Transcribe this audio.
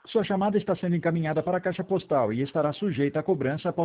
Sua chamada está sendo encaminhada para a caixa postal e estará sujeita a cobrança após